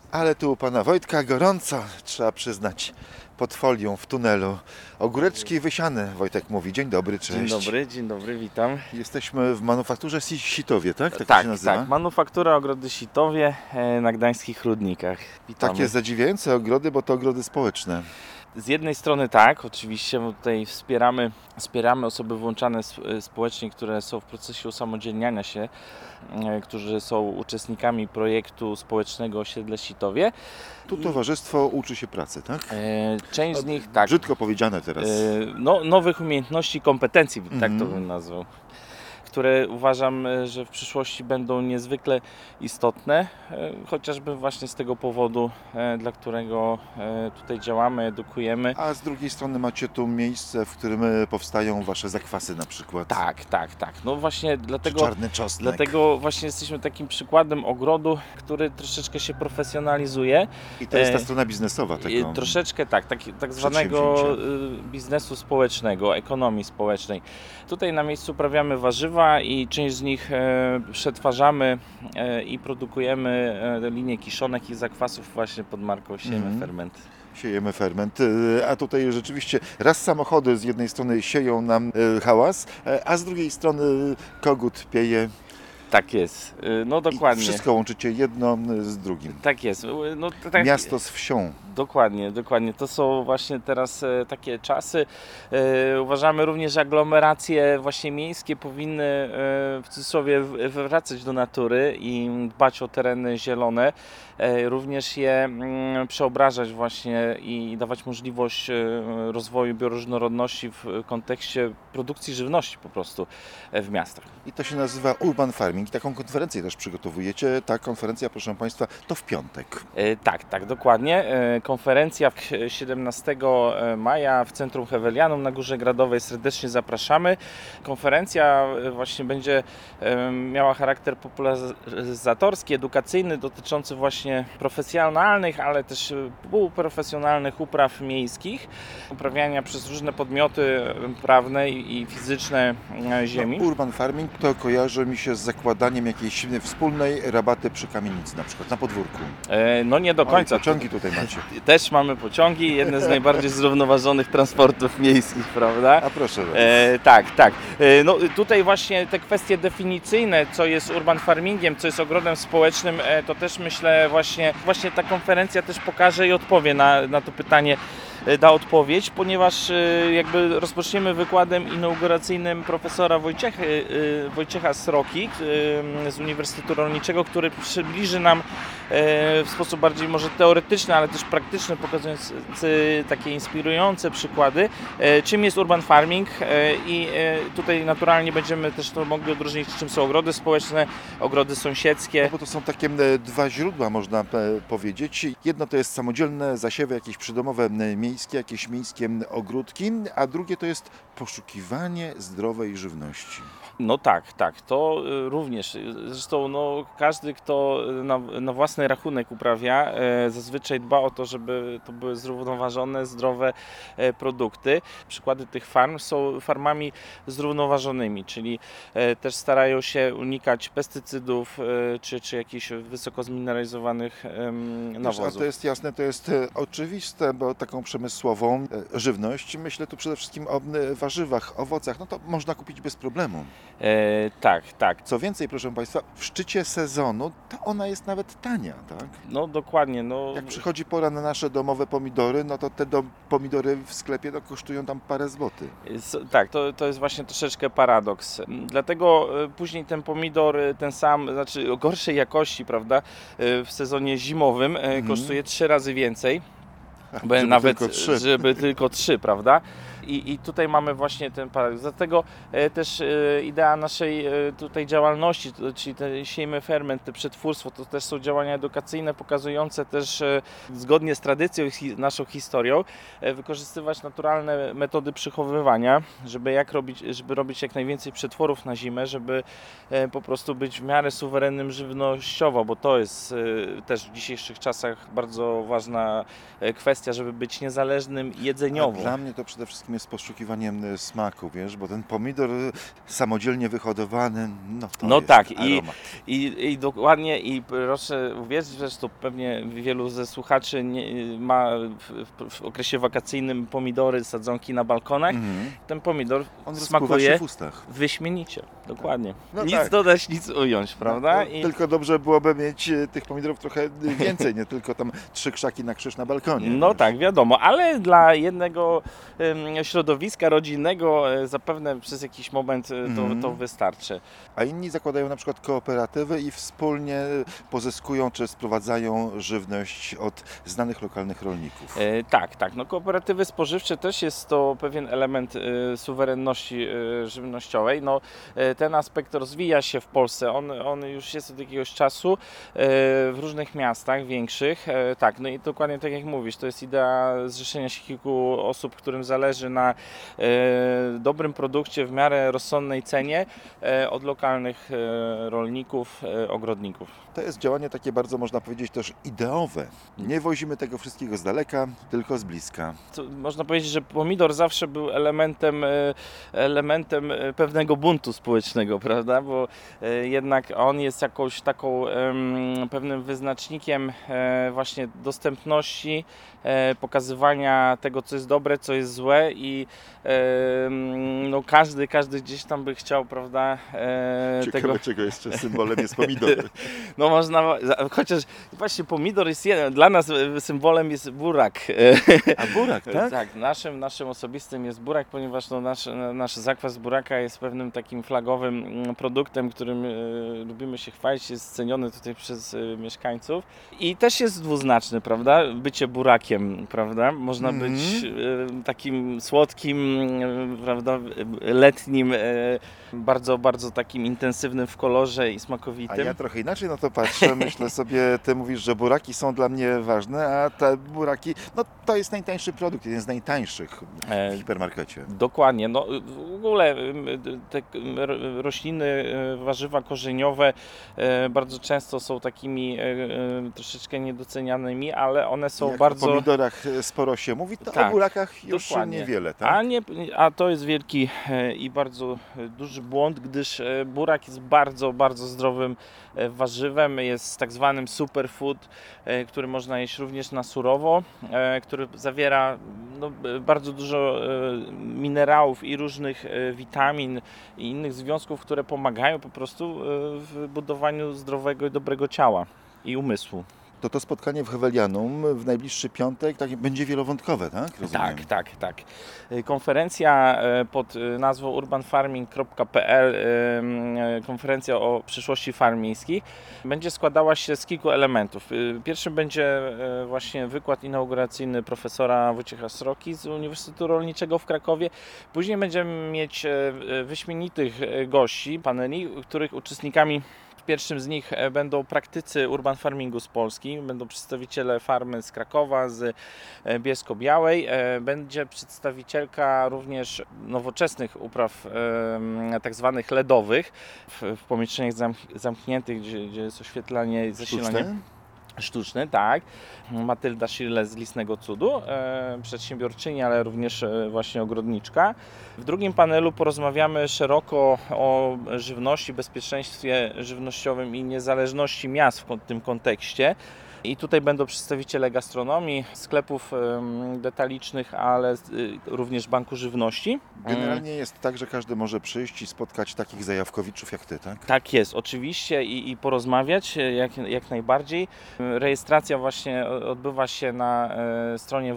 Ale tu u pana Wojtka gorąco, trzeba przyznać, pod folią w tunelu. Ogóreczki wysiane, Wojtek mówi. Dzień dobry, cześć. Dzień dobry, witam. Jesteśmy w manufakturze Sitowie, tak? Tak to Tak, się nazywa? tak. Manufaktura Ogrody Sitowie na Gdańskich Rudnikach. Witamy. Takie zadziwiające ogrody, bo to ogrody społeczne. Z jednej strony tak, oczywiście, bo tutaj wspieramy osoby włączane społecznie, które są w procesie usamodzielniania się, którzy są uczestnikami projektu społecznego Osiedle Sitowie. Tu towarzystwo uczy się pracy, tak? Część z nich, tak, Brzydko powiedziane teraz. nowych umiejętności i kompetencji, tak to bym nazwał, które uważam, że w przyszłości będą niezwykle istotne, chociażby właśnie z tego powodu, dla którego tutaj działamy, edukujemy. A z drugiej strony macie tu miejsce, w którym powstają wasze zakwasy na przykład. Tak. No właśnie Czy czarny czosnek. dlatego właśnie jesteśmy takim przykładem ogrodu, który troszeczkę się profesjonalizuje. I to jest ta strona biznesowa tego. Troszeczkę tak zwanego biznesu społecznego, ekonomii społecznej. Tutaj na miejscu uprawiamy warzywa i część z nich przetwarzamy i produkujemy linię kiszonek i zakwasów właśnie pod marką Siejemy Ferment. Siejemy ferment, a tutaj rzeczywiście raz samochody z jednej strony sieją nam hałas, a z drugiej strony kogut pieje. Tak jest, no dokładnie. I wszystko łączycie jedno z drugim. Tak jest. No, tak, Miasto z wsią. Dokładnie. To są właśnie teraz takie czasy. Uważamy również, że aglomeracje właśnie miejskie powinny w cudzysłowie wracać do natury i dbać o tereny zielone. Również je przeobrażać właśnie i dawać możliwość rozwoju bioróżnorodności w kontekście produkcji żywności po prostu w miastach. I to się nazywa Urban Farming. Taką konferencję też przygotowujecie. Ta konferencja, proszę Państwa, to w piątek. Tak, dokładnie. Konferencja 17 maja w Centrum Hewelianum na Górze Gradowej. Serdecznie zapraszamy. Konferencja właśnie będzie miała charakter popularyzatorski, edukacyjny, dotyczący właśnie profesjonalnych, ale też półprofesjonalnych upraw miejskich, uprawiania przez różne podmioty prawne i fizyczne ziemi. No, Urban Farming to kojarzy mi się z zakładaniem jakiejś wspólnej rabaty przy kamienicy, na przykład na podwórku. No nie do końca. Pociągi tutaj macie. Też mamy pociągi, jedne z najbardziej zrównoważonych transportów miejskich, prawda? A proszę Tak. No tutaj właśnie te kwestie definicyjne, co jest urban farmingiem, co jest ogrodem społecznym, to też myślę właśnie ta konferencja też pokaże i odpowie na to pytanie, da odpowiedź, ponieważ jakby rozpoczniemy wykładem inauguracyjnym profesora Wojciecha Sroki z Uniwersytetu Rolniczego, który przybliży nam w sposób bardziej może teoretyczny, ale też praktyczny, pokazując takie inspirujące przykłady, czym jest urban farming i tutaj naturalnie będziemy też to mogli odróżnić, czym są ogrody społeczne, ogrody sąsiedzkie. No bo to są takie dwa źródła, można powiedzieć. Jedno to jest samodzielne zasiewy, jakieś przydomowe miejskie, jakieś miejskie ogródki, a drugie to jest poszukiwanie zdrowej żywności. No tak, to również. Zresztą każdy, kto na własny rachunek uprawia, zazwyczaj dba o to, żeby to były zrównoważone, zdrowe produkty. Przykłady tych farm są farmami zrównoważonymi, czyli też starają się unikać pestycydów czy jakichś wysoko zmineralizowanych nawozów. A to jest jasne, to jest oczywiste, bo taką przemysłową żywność, myślę tu przede wszystkim o warzywach, owocach, no to można kupić bez problemu. Tak. Co więcej, proszę Państwa, w szczycie sezonu to ona jest nawet tania, tak? No dokładnie. Jak przychodzi pora na nasze domowe pomidory, no to te pomidory w sklepie kosztują tam parę złotych. Tak, to jest właśnie troszeczkę paradoks. Dlatego później ten pomidor, ten sam, znaczy o gorszej jakości, prawda, w sezonie zimowym kosztuje 3 razy więcej. Żeby tylko 3, prawda? I tutaj mamy właśnie ten paradoks. Dlatego też idea naszej tutaj działalności, czyli Siejemy Ferment, te przetwórstwo, to też są działania edukacyjne pokazujące też zgodnie z tradycją i naszą historią wykorzystywać naturalne metody przechowywania, żeby robić jak najwięcej przetworów na zimę, żeby po prostu być w miarę suwerennym żywnościowo, bo to jest też w dzisiejszych czasach bardzo ważna kwestia, żeby być niezależnym jedzeniowo. A dla mnie to przede wszystkim z poszukiwaniem smaku, wiesz, bo ten pomidor samodzielnie wyhodowany, no to No jest tak, aromat. i dokładnie, i proszę uwierzyć, zresztą pewnie wielu ze słuchaczy ma w okresie wakacyjnym pomidory, sadzonki na balkonach. Mhm. Ten pomidor On rozpływa się smakuje w ustach. wyśmienicie, dokładnie. No Nic tak. dodać, nic ująć, prawda? No, tylko dobrze byłoby mieć tych pomidorów trochę więcej, nie tylko tam 3 krzaki na krzyż na balkonie. No wiesz. tak, wiadomo, ale dla jednego środowiska rodzinnego zapewne przez jakiś moment to wystarczy. A inni zakładają na przykład kooperatywy i wspólnie pozyskują czy sprowadzają żywność od znanych lokalnych rolników. Tak. No, kooperatywy spożywcze też jest to pewien element suwerenności żywnościowej. No, ten aspekt rozwija się w Polsce. On już jest od jakiegoś czasu w różnych miastach większych. Tak, no i dokładnie tak jak mówisz, to jest idea zrzeszenia się kilku osób, którym zależy na dobrym produkcie w miarę rozsądnej cenie od lokalnych rolników, ogrodników. To jest działanie takie bardzo, można powiedzieć, też ideowe. Nie wozimy tego wszystkiego z daleka, tylko z bliska. Można powiedzieć, że pomidor zawsze był elementem pewnego buntu społecznego, prawda? Bo jednak on jest jakąś taką pewnym wyznacznikiem właśnie dostępności, pokazywania tego, co jest dobre, co jest złe i no każdy gdzieś tam by chciał, prawda? Ciekawe, czego jeszcze symbolem jest pomidor. No można, chociaż właśnie pomidor jest dla nas symbolem jest burak. A burak, tak? Tak, naszym osobistym jest burak, ponieważ no, nasz zakwas buraka jest pewnym takim flagowym produktem, którym lubimy się chwalić, jest ceniony tutaj przez mieszkańców i też jest dwuznaczny, prawda? Bycie burakiem, prawda? Można być takim słodkim, prawda? Letnim, bardzo, bardzo takim intensywnym w kolorze i A smakowitym. ja trochę inaczej na to patrzę. Myślę sobie, ty mówisz, że buraki są dla mnie ważne, a te buraki, no to jest najtańszy produkt, jeden z najtańszych w hipermarkecie. Dokładnie. No, w ogóle te rośliny, warzywa korzeniowe bardzo często są takimi troszeczkę niedocenianymi, ale one są Jak bardzo... o pomidorach sporo się mówi, to Tak, o burakach już dokładnie. niewiele, tak? A to jest wielki i bardzo duży błąd, gdyż burak jest bardzo, bardzo zdrowym warzywem, jest tak zwanym superfood, który można jeść również na surowo, który zawiera no, bardzo dużo minerałów i różnych witamin i innych związków, które pomagają po prostu w budowaniu zdrowego i dobrego ciała i umysłu. To spotkanie w Hewelianum w najbliższy piątek takie będzie wielowątkowe, tak? Rozumiem. Tak. Konferencja pod nazwą urbanfarming.pl, konferencja o przyszłości farm miejskich, będzie składała się z kilku elementów. Pierwszym będzie właśnie wykład inauguracyjny profesora Wojciecha Sroki z Uniwersytetu Rolniczego w Krakowie. Później będziemy mieć wyśmienitych gości, paneli, których uczestnikami pierwszym z nich będą praktycy urban farmingu z Polski, będą przedstawiciele farmy z Krakowa, z Bielsko-Białej, będzie przedstawicielka również nowoczesnych upraw tak zwanych LEDowych w pomieszczeniach zamkniętych, gdzie jest oświetlanie i zasilanie sztuczne, tak. Matylda Schirle z Listnego Cudu, przedsiębiorczyni, ale również właśnie ogrodniczka. W drugim panelu porozmawiamy szeroko o żywności, bezpieczeństwie żywnościowym i niezależności miast w tym kontekście. I tutaj będą przedstawiciele gastronomii, sklepów detalicznych, ale również Banku Żywności. Generalnie jest tak, że każdy może przyjść i spotkać takich zajawkowiczów jak ty, tak? Tak jest, oczywiście i porozmawiać jak najbardziej. Rejestracja właśnie odbywa się na stronie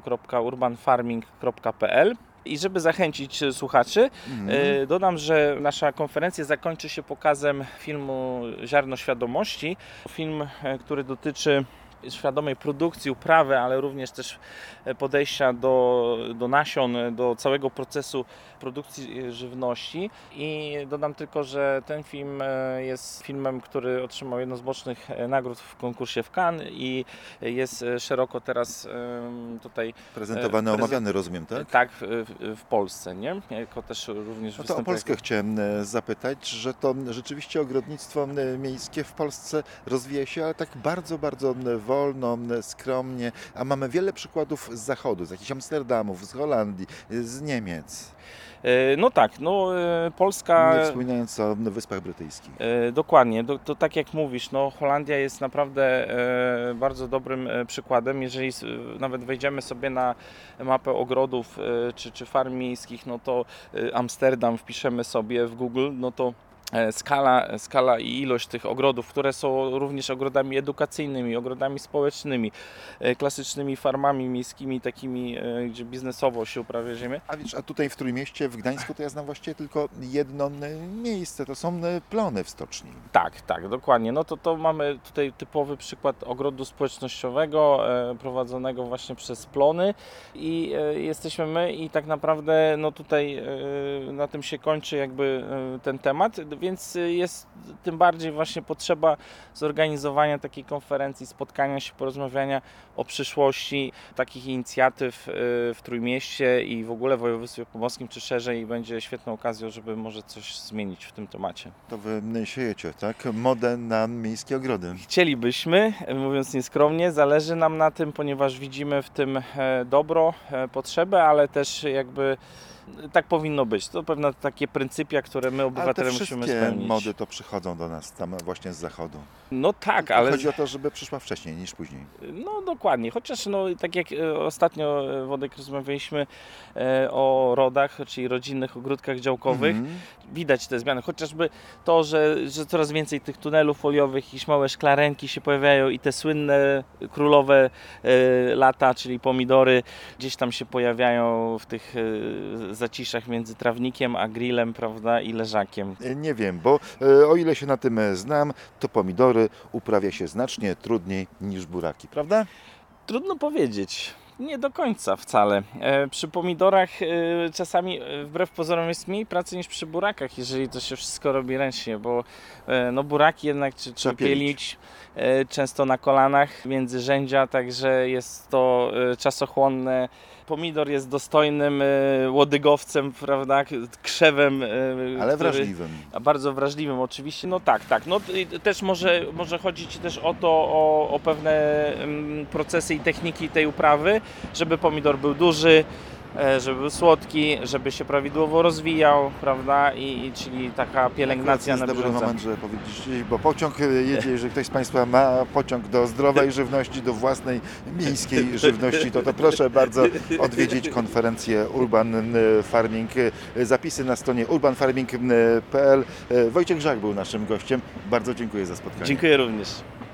www.urbanfarming.pl. I żeby zachęcić słuchaczy, dodam, że nasza konferencja zakończy się pokazem filmu Ziarno Świadomości. Film, który dotyczy świadomej produkcji, uprawy, ale również też podejścia do nasion, do całego procesu produkcji żywności. I dodam tylko, że ten film jest filmem, który otrzymał jedną z bocznych nagród w konkursie w Cannes i jest szeroko teraz tutaj Prezentowany, omawiany, rozumiem, tak? Tak, w Polsce, nie? Jako też również No to o Polskę chciałem zapytać, że to rzeczywiście ogrodnictwo miejskie w Polsce rozwija się, ale tak bardzo, bardzo wolno, skromnie, a mamy wiele przykładów z zachodu, z jakichś Amsterdamów, z Holandii, z Niemiec. No tak, Polska... Nie wspominając o Wyspach Brytyjskich. Dokładnie, to tak jak mówisz, Holandia jest naprawdę bardzo dobrym przykładem. Jeżeli nawet wejdziemy sobie na mapę ogrodów czy farm miejskich, to Amsterdam wpiszemy sobie w Google, to skala i ilość tych ogrodów, które są również ogrodami edukacyjnymi, ogrodami społecznymi, klasycznymi farmami miejskimi, takimi, gdzie biznesowo się uprawia ziemię. A tutaj w Trójmieście, w Gdańsku, to ja znam właściwie tylko jedno miejsce, to są Plony w stoczni. Tak, dokładnie. To mamy tutaj typowy przykład ogrodu społecznościowego prowadzonego właśnie przez Plony i jesteśmy my i tak naprawdę tutaj na tym się kończy jakby ten temat, więc jest tym bardziej właśnie potrzeba zorganizowania takiej konferencji, spotkania się, porozmawiania o przyszłości takich inicjatyw w Trójmieście i w ogóle w województwie pomorskim czy szerzej będzie świetną okazją, żeby może coś zmienić w tym temacie. To wy siejecie, tak? Modę na miejskie ogrody. Chcielibyśmy, mówiąc nieskromnie, zależy nam na tym, ponieważ widzimy w tym dobro, potrzebę, ale też jakby tak powinno być. To pewne takie pryncypia, które my obywatele musimy spełnić. Wszystkie mody to przychodzą do nas tam właśnie z zachodu. No tak, To ale... chodzi o to, żeby przyszła wcześniej niż później. No dokładnie, chociaż tak jak ostatnio Wodek rozmawialiśmy o rodach, czyli rodzinnych ogródkach działkowych, widać te zmiany, chociażby to, że coraz więcej tych tunelów foliowych, jakieś małe szklarenki się pojawiają i te słynne królowe lata, czyli pomidory, gdzieś tam się pojawiają w tych zaciszach między trawnikiem a grillem, prawda, i leżakiem. Nie wiem, bo o ile się na tym znam, to pomidory uprawia się znacznie trudniej niż buraki, prawda? Trudno powiedzieć. Nie do końca wcale. Przy pomidorach czasami wbrew pozorom jest mniej pracy niż przy burakach, jeżeli to się wszystko robi ręcznie, bo buraki jednak trzeba pielić często na kolanach między rzędzia, także jest to czasochłonne. Pomidor jest dostojnym łodygowcem, prawda, krzewem. Ale wrażliwym. A bardzo wrażliwym oczywiście. Tak. Też może chodzić też o to, o pewne procesy i techniki tej uprawy, żeby pomidor był duży, żeby był słodki, żeby się prawidłowo rozwijał, prawda, czyli taka pielęgnacja na bieżąco. To jest dobry moment, żeby powiedzieć, bo pociąg jedzie, jeżeli ktoś z Państwa ma pociąg do zdrowej żywności, do własnej miejskiej żywności, to proszę bardzo odwiedzić konferencję Urban Farming. Zapisy na stronie urbanfarming.pl. Wojciech Żak był naszym gościem. Bardzo dziękuję za spotkanie. Dziękuję również.